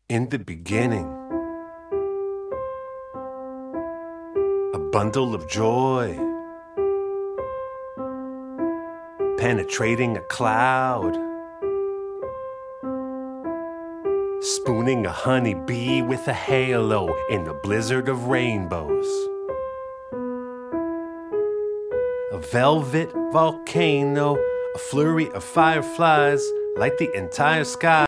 In the beginning, a bundle of joy, penetrating a cloud, spooning a honeybee with a halo in a blizzard of rainbows. A velvet volcano, a flurry of fireflies light the entire sky.